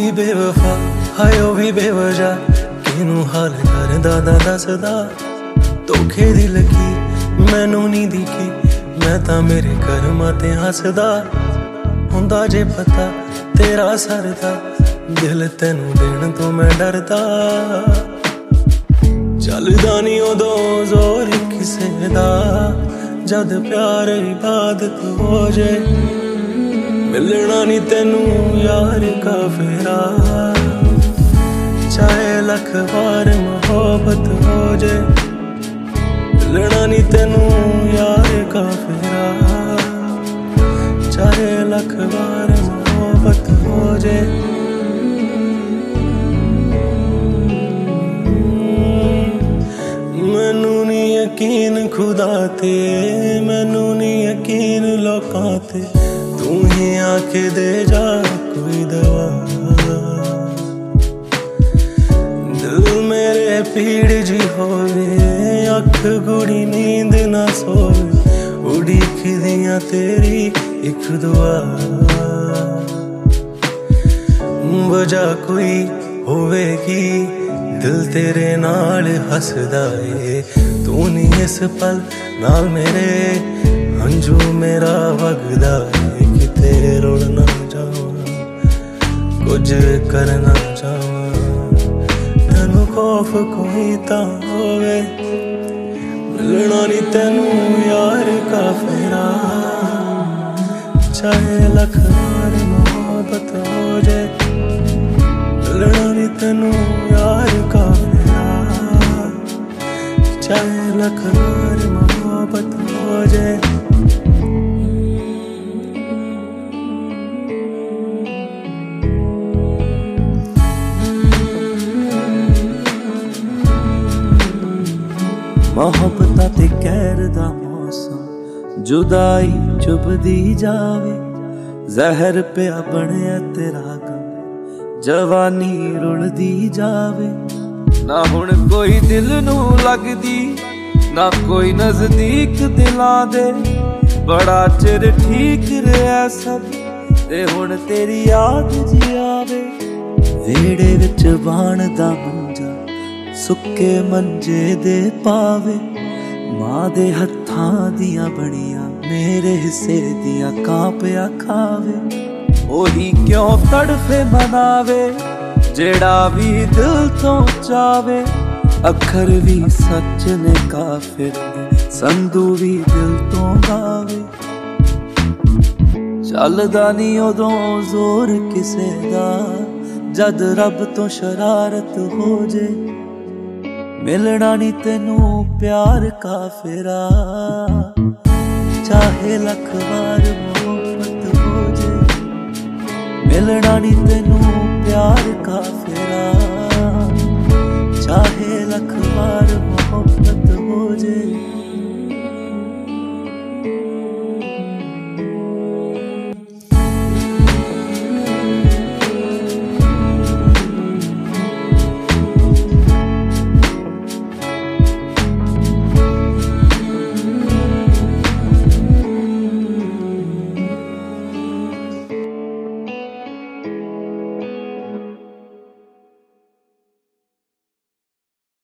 भी बेवफा हाय ओ भी बेवजह किनू हाल करदा दा दसदा धोखे दी लगी मैनू नहीं दिखी मैं तां मेरे कर्मां ते हसदा हुंदा जे पता तेरा सरदा दिल तैनू देण तो मैं डरदा चलदा नहीं उदों जोर किसे दा जद प्यार इबादत हो जाए मिलना नहीं तेनू यार का फेरा चाहे लख बार मोहब्बत हो जाए मिलना नहीं तेनू यार का फेरा चाहे लख बार मोहब्बत हो जाए मैनू नहीं यकीन खुदा ते मैनू नहीं यकीन लोकां ते तू ही आके दे जा कोई दवा दिल मेरे पीड़ जी होवे अख गुड़ी नींद ना सोवे उड़ीक दियां तेरी एक दुआ वजह कोई होवेगी दिल तेरे नाल हसदा ए तू नहीं इस पल नाल मेरे हंजू मेरा वगदा ए किते रुड़ ना जावां कुछ करना चाहां तैनू खौफ कोई तां होवे मिलना नहीं तैनू यार का फेरा चाहे लख बार मोहब्बत हो जाए मिलना नहीं तैनू यार का फेरा चाहे लख बार मोहब्बत हो जाए मोहब्बत ते कहर दा मौसम जुदाई चुभदी जावे जहर पिया बनिया तेरा गम जवानी रुलदी जावे ना हुण कोई दिल नू लगदी ना कोई नजदीक दिलां दे बड़ा चिर ठीक रहा सब ते हुण तेरी याद जी आवे वेड़े विच बाण दा मंजा सुक्के मंजे दे पावे मां दे हत्थां दियां बणियां मेरे हिस्से दियां कांपिया खावे ओही क्यों तड़फे मनावे जेड़ा भी दिल तो चावे अखर भी सच ने काफिर संधू भी दिल तो गावे चलदा नहीं उदों जोर किसे दा जद रब तो शरारत हो जे मिलना नहीं तेनू प्यार का फेरा चाहे लख बार मोहब्बत हो जाए मिलना नहीं तेनू प्यार का फेरा